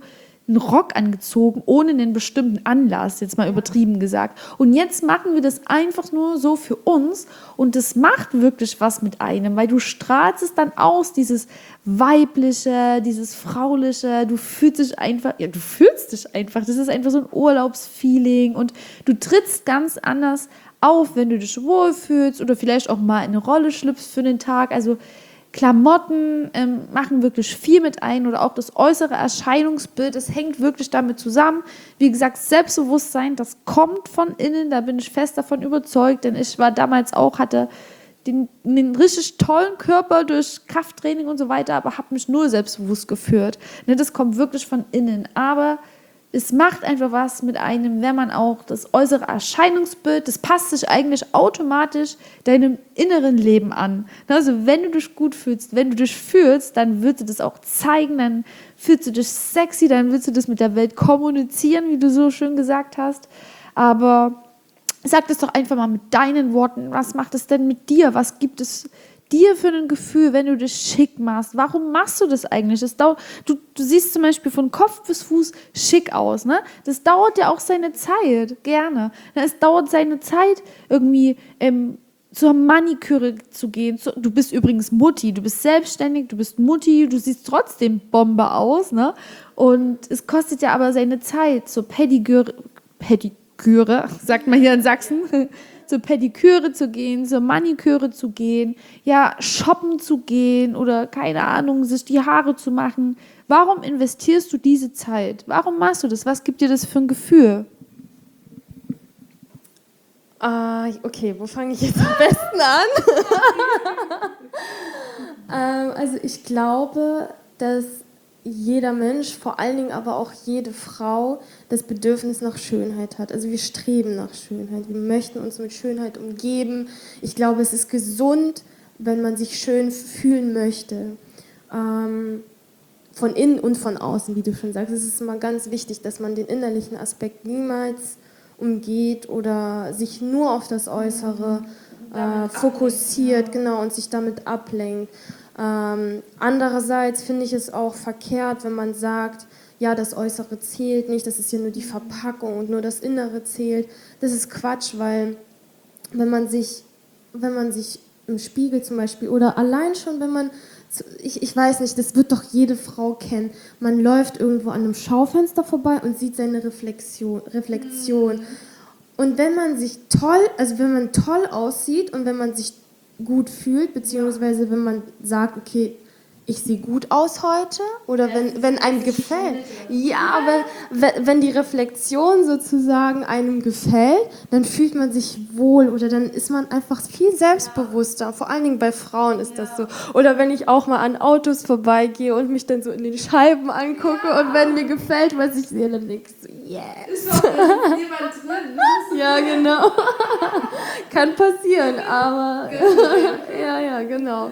einen Rock angezogen, ohne einen bestimmten Anlass, jetzt mal übertrieben gesagt. Und jetzt machen wir das einfach nur so für uns und das macht wirklich was mit einem, weil du strahlst es dann aus, dieses Weibliche, dieses Frauliche, du fühlst dich einfach, das ist einfach so ein Urlaubsfeeling und du trittst ganz anders auf, wenn du dich wohlfühlst oder vielleicht auch mal in eine Rolle schlüpfst für den Tag, also Klamotten machen wirklich viel mit ein oder auch das äußere Erscheinungsbild, das hängt wirklich damit zusammen. Wie gesagt, Selbstbewusstsein, das kommt von innen, da bin ich fest davon überzeugt, denn ich war damals auch, hatte einen richtig tollen Körper durch Krafttraining und so weiter, aber habe mich nur selbstbewusst gefühlt. Ne, das kommt wirklich von innen, aber es macht einfach was mit einem, wenn man auch das äußere Erscheinungsbild, das passt sich eigentlich automatisch deinem inneren Leben an. Also wenn du dich gut fühlst, wenn du dich fühlst, dann wird du das auch zeigen, dann fühlst du dich sexy, dann willst du das mit der Welt kommunizieren, wie du so schön gesagt hast. Aber sag das doch einfach mal mit deinen Worten, was macht es denn mit dir? Was gibt es dir für ein Gefühl, wenn du dich schick machst? Warum machst du das eigentlich? Du siehst zum Beispiel von Kopf bis Fuß schick aus. Ne? Das dauert ja auch seine Zeit, gerne. Es dauert seine Zeit, irgendwie zur Maniküre zu gehen. Du bist übrigens Mutti, du bist selbstständig, du bist Mutti, du siehst trotzdem Bombe aus. Ne? Und es kostet ja aber seine Zeit, zur Pediküre, sagt man hier in Sachsen, zur Pediküre zu gehen, zur Maniküre zu gehen, ja, shoppen zu gehen oder, keine Ahnung, sich die Haare zu machen. Warum investierst du diese Zeit? Warum machst du das? Was gibt dir das für ein Gefühl? Okay, wo fange ich jetzt am besten an? Also ich glaube, dass jeder Mensch, vor allen Dingen aber auch jede Frau, das Bedürfnis nach Schönheit hat. Also wir streben nach Schönheit, wir möchten uns mit Schönheit umgeben. Ich glaube, es ist gesund, wenn man sich schön fühlen möchte. Von innen und von außen, wie du schon sagst. Es ist immer ganz wichtig, dass man den innerlichen Aspekt niemals umgeht oder sich nur auf das Äußere fokussiert, genau, und sich damit ablenkt. Andererseits finde ich es auch verkehrt, wenn man sagt, ja, das Äußere zählt nicht, das ist ja nur die Verpackung und nur das Innere zählt. Das ist Quatsch, weil wenn man sich im Spiegel zum Beispiel oder allein schon, wenn man, ich weiß nicht, das wird doch jede Frau kennen, man läuft irgendwo an einem Schaufenster vorbei und sieht seine Reflexion. Und wenn man wenn man toll aussieht und wenn man sich gut fühlt, beziehungsweise wenn man sagt, okay, ich sehe gut aus heute oder wenn einem gefällt. Ja, aber wenn die Reflexion sozusagen einem gefällt, dann fühlt man sich wohl oder dann ist man einfach viel selbstbewusster. Vor allen Dingen bei Frauen ist das so. Oder wenn ich auch mal an Autos vorbeigehe und mich dann so in den Scheiben angucke und wenn mir gefällt, was ich sehe, dann denke ich so, yes. Ist doch jemand drin. Ja, genau. Kann passieren, aber ja, genau.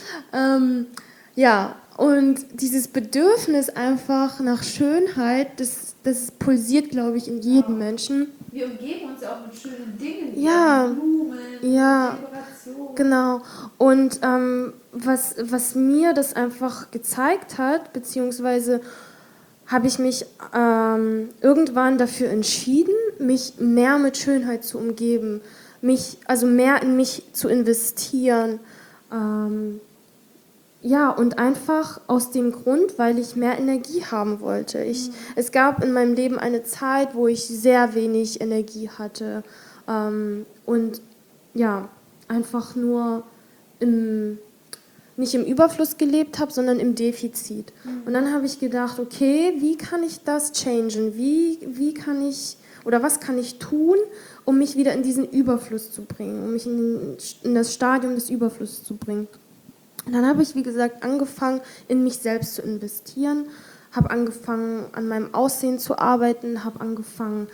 Ja, und dieses Bedürfnis einfach nach Schönheit, das pulsiert, glaube ich, in jedem Menschen. Wir umgeben uns ja auch mit schönen Dingen, ja, Blumen, ja, Dekoration. Genau. Und was mir das einfach gezeigt hat, beziehungsweise habe ich mich irgendwann dafür entschieden, mich mehr mit Schönheit zu umgeben, also mehr in mich zu investieren. Ja, und einfach aus dem Grund, weil ich mehr Energie haben wollte. Es gab in meinem Leben eine Zeit, wo ich sehr wenig Energie hatte und ja, einfach nur nicht im Überfluss gelebt habe, sondern im Defizit. Und dann habe ich gedacht, okay, wie kann ich das changen? Wie kann ich, oder was kann ich tun, um mich wieder in diesen Überfluss zu bringen, um mich in das Stadium des Überflusses zu bringen? Und dann habe ich, wie gesagt, angefangen, in mich selbst zu investieren, habe angefangen, an meinem Aussehen zu arbeiten, habe angefangen,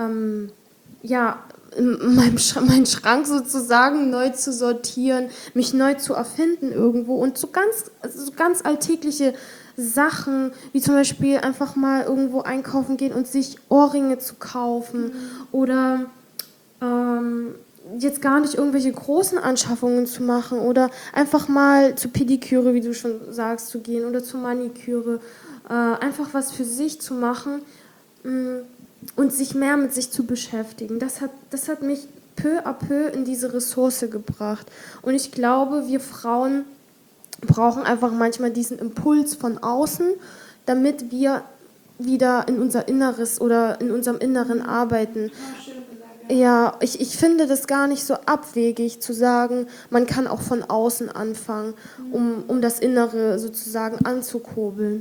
meinen Schrank sozusagen neu zu sortieren, mich neu zu erfinden irgendwo und so ganz alltägliche Sachen, wie zum Beispiel einfach mal irgendwo einkaufen gehen und sich Ohrringe zu kaufen oder jetzt gar nicht irgendwelche großen Anschaffungen zu machen oder einfach mal zur Pediküre, wie du schon sagst, zu gehen oder zur Maniküre. einfach was für sich zu machen und sich mehr mit sich zu beschäftigen. Das hat mich peu à peu in diese Ressource gebracht. Und ich glaube, wir Frauen brauchen einfach manchmal diesen Impuls von außen, damit wir wieder in unser Inneres oder in unserem Inneren arbeiten. Ja, ich finde das gar nicht so abwegig zu sagen, man kann auch von außen anfangen, um das Innere sozusagen anzukurbeln.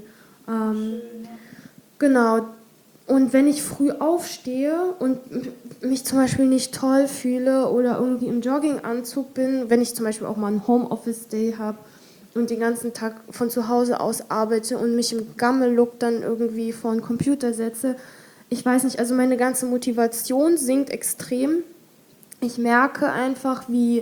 Genau. Und wenn ich früh aufstehe und mich zum Beispiel nicht toll fühle oder irgendwie im Jogginganzug bin, wenn ich zum Beispiel auch mal einen Homeoffice-Day habe und den ganzen Tag von zu Hause aus arbeite und mich im Gammel-Look dann irgendwie vor den Computer setze, ich weiß nicht, also meine ganze Motivation sinkt extrem. Ich merke einfach, wie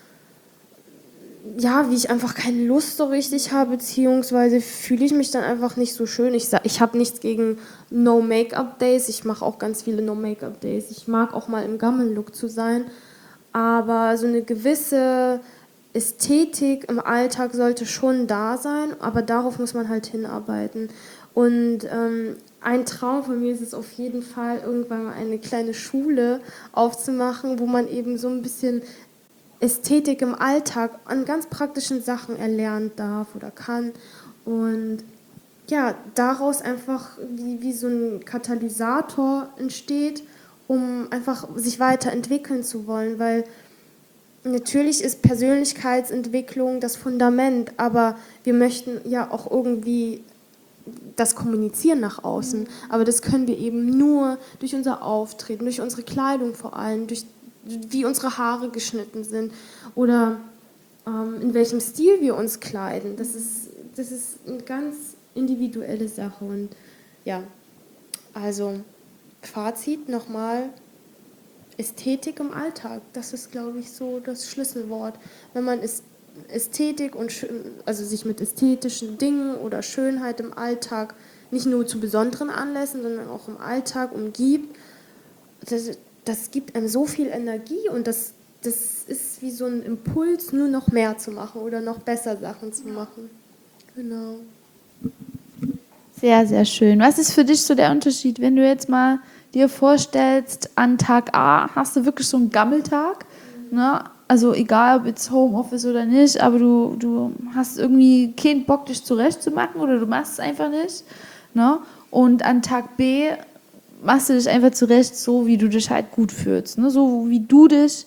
ich einfach keine Lust so richtig habe, beziehungsweise fühle ich mich dann einfach nicht so schön. Ich habe nichts gegen No-Make-up-Days, ich mache auch ganz viele No-Make-up-Days. Ich mag auch mal im Gammel-Look zu sein, aber so eine gewisse Ästhetik im Alltag sollte schon da sein, aber darauf muss man halt hinarbeiten. Und ein Traum von mir ist es auf jeden Fall, irgendwann mal eine kleine Schule aufzumachen, wo man eben so ein bisschen Ästhetik im Alltag an ganz praktischen Sachen erlernen darf oder kann. Und ja, daraus einfach wie so ein Katalysator entsteht, um einfach sich weiterentwickeln zu wollen, weil natürlich ist Persönlichkeitsentwicklung das Fundament, aber wir möchten ja auch irgendwie das kommunizieren nach außen. Aber das können wir eben nur durch unser Auftreten, durch unsere Kleidung vor allem, durch wie unsere Haare geschnitten sind oder in welchem Stil wir uns kleiden. Das ist eine ganz individuelle Sache. Und ja, also Fazit nochmal, Ästhetik im Alltag, das ist, glaube ich, so das Schlüsselwort. Wenn man Ästhetik und also sich mit ästhetischen Dingen oder Schönheit im Alltag nicht nur zu besonderen Anlässen, sondern auch im Alltag umgibt, das gibt einem so viel Energie und das ist wie so ein Impuls, nur noch mehr zu machen oder noch besser Sachen zu machen. Genau. Sehr, sehr schön. Was ist für dich so der Unterschied, wenn du jetzt mal dir vorstellst, an Tag A hast du wirklich so einen Gammeltag, ne? Also egal, ob jetzt Homeoffice oder nicht, aber du hast irgendwie keinen Bock, dich zurechtzumachen oder du machst es einfach nicht, ne? Und an Tag B machst du dich einfach zurecht, so wie du dich halt gut fühlst, ne? So wie du dich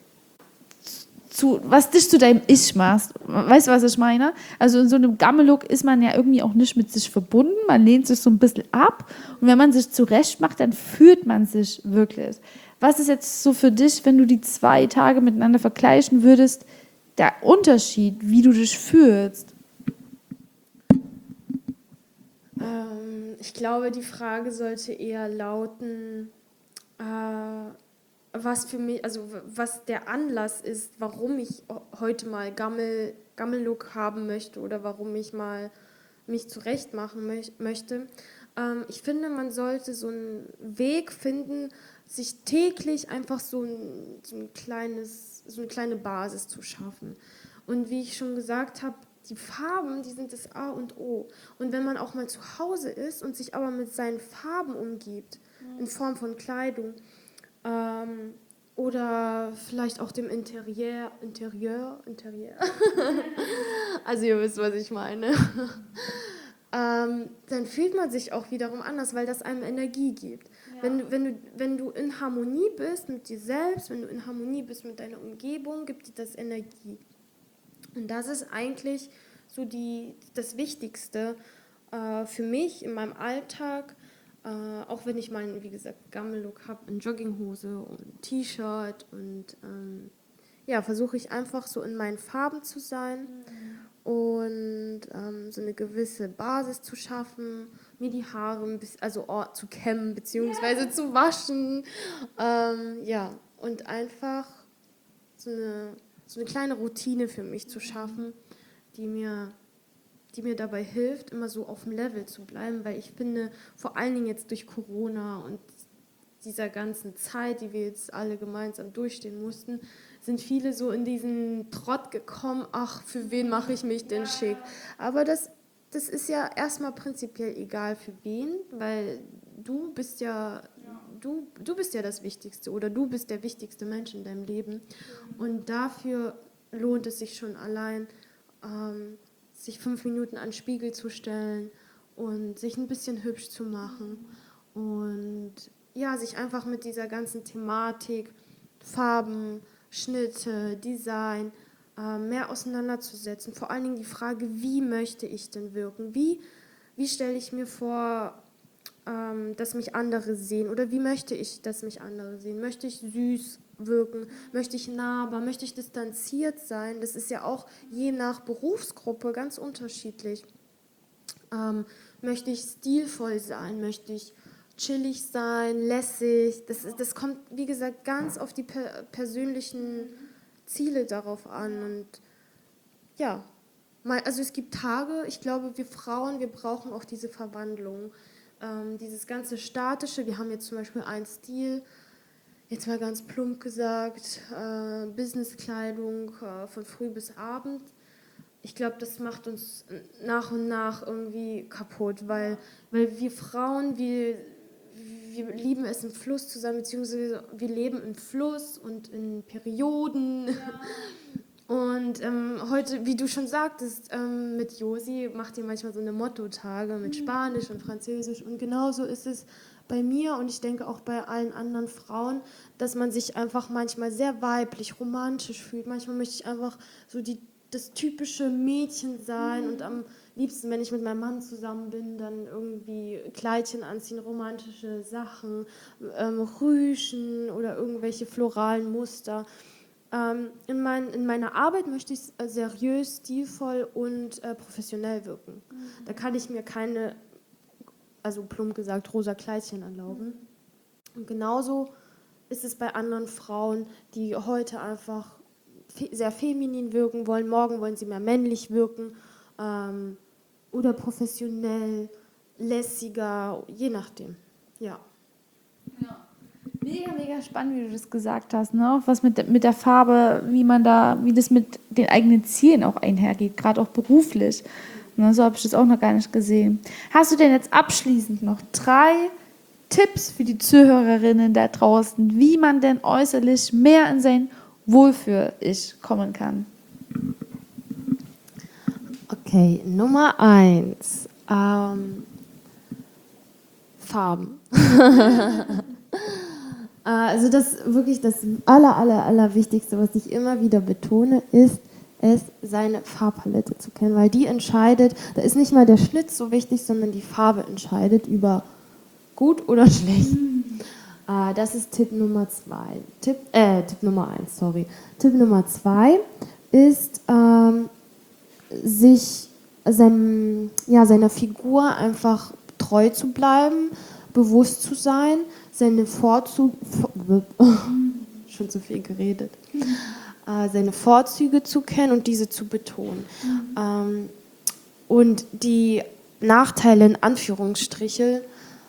was dich zu deinem Ich machst. Weißt du, was ich meine? Also in so einem Gammel-Look ist man ja irgendwie auch nicht mit sich verbunden. Man lehnt sich so ein bisschen ab. Und wenn man sich zurecht macht, dann fühlt man sich wirklich. Was ist jetzt so für dich, wenn du die 2 Tage miteinander vergleichen würdest, der Unterschied, wie du dich fühlst? Ich glaube, die Frage sollte eher lauten, was für mich, also was der Anlass ist, warum ich heute mal Gammel-Look haben möchte oder warum ich mal mich zurecht machen möchte. Ich finde, man sollte so einen Weg finden, sich täglich einfach so eine kleine Basis zu schaffen. Und wie ich schon gesagt habe, die Farben, die sind das A und O. Und wenn man auch mal zu Hause ist und sich aber mit seinen Farben umgibt, in Form von Kleidung, oder vielleicht auch dem Interieur. Also ihr wisst, was ich meine. Dann fühlt man sich auch wiederum anders, weil das einem Energie gibt. Ja. Wenn du in Harmonie bist mit dir selbst, wenn du in Harmonie bist mit deiner Umgebung, gibt dir das Energie. Und das ist eigentlich so das Wichtigste für mich in meinem Alltag. Auch wenn ich mal, wie gesagt, Gammel-Look habe, in Jogginghose und T-Shirt und versuche ich einfach so in meinen Farben zu sein und so eine gewisse Basis zu schaffen, mir die Haare zu kämmen bzw. zu waschen, und einfach so eine kleine Routine für mich zu schaffen, die mir dabei hilft, immer so auf dem Level zu bleiben, weil ich finde, vor allen Dingen jetzt durch Corona und dieser ganzen Zeit, die wir jetzt alle gemeinsam durchstehen mussten, sind viele so in diesen Trott gekommen, ach, für wen mache ich mich denn schick? Aber das das ist ja erstmal prinzipiell egal für wen, weil du bist ja das Wichtigste oder du bist der wichtigste Mensch in deinem Leben. Und dafür lohnt es sich schon allein, sich 5 Minuten an den Spiegel zu stellen und sich ein bisschen hübsch zu machen und ja, sich einfach mit dieser ganzen Thematik, Farben, Schnitte, Design mehr auseinanderzusetzen. Vor allen Dingen die Frage, wie möchte ich denn wirken? Wie stelle ich mir vor, dass mich andere sehen? Oder wie möchte ich, dass mich andere sehen? Möchte ich süß wirken? Möchte ich nahbar? Möchte ich distanziert sein? Das ist ja auch je nach Berufsgruppe ganz unterschiedlich. Möchte ich stilvoll sein? Möchte ich chillig sein, lässig? Das kommt, wie gesagt, ganz auf die persönlichen Ziele darauf an. Und ja, also es gibt Tage, ich glaube, wir Frauen, wir brauchen auch diese Verwandlung. Dieses ganze Statische, wir haben jetzt zum Beispiel einen Stil, jetzt mal ganz plump gesagt, Businesskleidung von früh bis abend. Ich glaube, das macht uns nach und nach irgendwie kaputt, weil wir Frauen, wir lieben es im Fluss zu sein, beziehungsweise wir leben im Fluss und in Perioden. Ja. Und heute, wie du schon sagtest, mit Josi macht ihr manchmal so eine Motto-Tage mit Spanisch und Französisch. Und genauso ist es bei mir und ich denke auch bei allen anderen Frauen, dass man sich einfach manchmal sehr weiblich, romantisch fühlt. Manchmal möchte ich einfach so das typische Mädchen sein und am liebsten, wenn ich mit meinem Mann zusammen bin, dann irgendwie Kleidchen anziehen, romantische Sachen, Rüschen oder irgendwelche floralen Muster. In meiner Arbeit möchte ich seriös, stilvoll und professionell wirken. Da kann ich mir keine, also plump gesagt, rosa Kleidchen erlauben. Und genauso ist es bei anderen Frauen, die heute einfach sehr feminin wirken wollen, morgen wollen sie mehr männlich wirken oder professionell, lässiger, je nachdem. Ja. Mega, mega spannend, wie du das gesagt hast, ne? Auch was mit der Farbe, wie das mit den eigenen Zielen auch einhergeht, gerade auch beruflich. Ne? So habe ich das auch noch gar nicht gesehen. Hast du denn jetzt abschließend noch 3 Tipps für die Zuhörerinnen da draußen, wie man denn äußerlich mehr in sein Wohlfühl-Ich kommen kann? Okay, Nummer 1. Farben. Also das wirklich das Allerwichtigste, was ich immer wieder betone, ist es, seine Farbpalette zu kennen, weil die entscheidet, da ist nicht mal der Schnitt so wichtig, sondern die Farbe entscheidet über gut oder schlecht. Das ist Tipp Nummer 2. Tipp Nummer 1, sorry. Tipp Nummer 2 ist, sich seiner Figur einfach treu zu bleiben, bewusst zu sein, seine schon zu viel geredet, seine Vorzüge zu kennen und diese zu betonen. Und die Nachteile in Anführungsstriche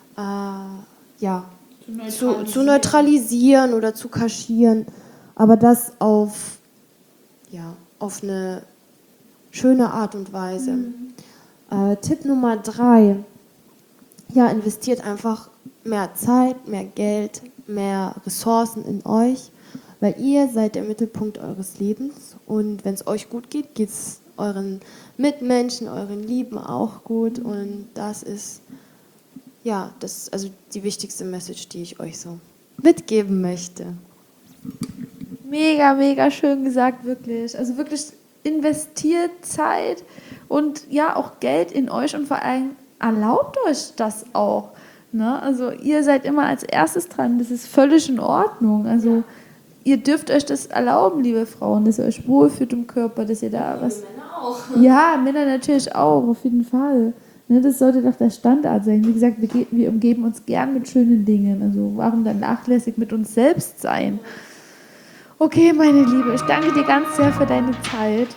zu neutralisieren oder zu kaschieren, aber das auf eine schöne Art und Weise. Tipp Nummer 3, investiert einfach mehr Zeit, mehr Geld, mehr Ressourcen in euch, weil ihr seid der Mittelpunkt eures Lebens und wenn es euch gut geht, geht es euren Mitmenschen, euren Lieben auch gut und das ist also die wichtigste Message, die ich euch so mitgeben möchte. Mega, mega schön gesagt, wirklich. Also wirklich investiert Zeit und auch Geld in euch und vor allem erlaubt euch das auch. Ne? Also ihr seid immer als erstes dran, das ist völlig in Ordnung. Also ihr dürft euch das erlauben, liebe Frauen, dass ihr euch wohlfühlt im Körper, dass ihr da was... Männer auch. Ja, Männer natürlich auch, auf jeden Fall. Ne, das sollte doch der Standard sein. Wie gesagt, wir umgeben uns gern mit schönen Dingen. Also warum dann nachlässig mit uns selbst sein? Okay, meine Liebe, ich danke dir ganz sehr für deine Zeit.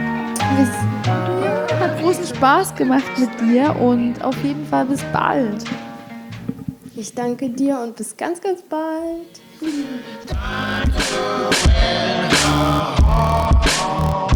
Es hat großen Spaß gemacht mit dir und auf jeden Fall bis bald. Ich danke dir und bis ganz, ganz bald.